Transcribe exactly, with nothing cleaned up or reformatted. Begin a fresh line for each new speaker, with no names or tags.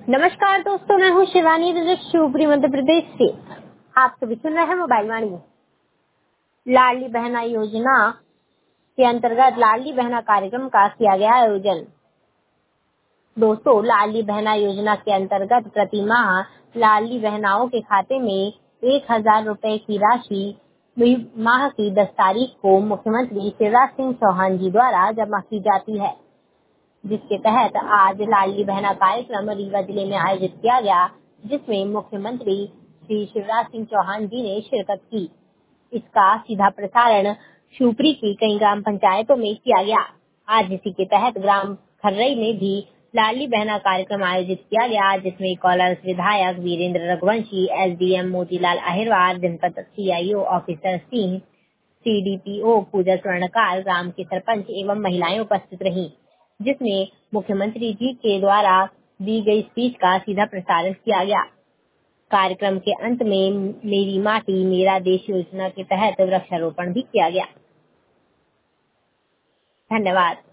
नमस्कार दोस्तों, मैं हूँ शिवानी रजक, शिवपुरी मध्य प्रदेश से। आप सभी सुन रहे हैं मोबाइल वाणी। लाडली बहना योजना के अंतर्गत लाडली बहना कार्यक्रम का किया गया आयोजन। दोस्तों, लाडली बहना योजना के अंतर्गत प्रति माह लाडली बहनाओं के खाते में एक हजार रूपए की राशि माह की दस तारीख को मुख्यमंत्री शिवराज सिंह चौहान जी द्वारा जमा की जाती है, जिसके तहत आज लाडली बहना कार्यक्रम रीवा जिले में आयोजित किया गया, जिसमें मुख्यमंत्री श्री शिवराज सिंह चौहान जी ने शिरकत की। इसका सीधा प्रसारण शिवपुरी की कई ग्राम पंचायतों में किया गया। आज इसी के तहत ग्राम खर्रई में भी लाडली बहना कार्यक्रम आयोजित किया गया, जिसमें कॉलर्स विधायक वीरेंद्र रघुवंशी, एसडीएम मोतीलाल अहिरवार, जनपद CIO officer Singh, CDPO Puja Swarnkar, ग्राम के सरपंच एवं महिलाएं उपस्थित रहीं, जिसमें मुख्यमंत्री जी के द्वारा दी गई स्पीच का सीधा प्रसारण किया गया। कार्यक्रम के अंत में मेरी माटी मेरा देश योजना के तहत वृक्षारोपण भी किया गया। धन्यवाद।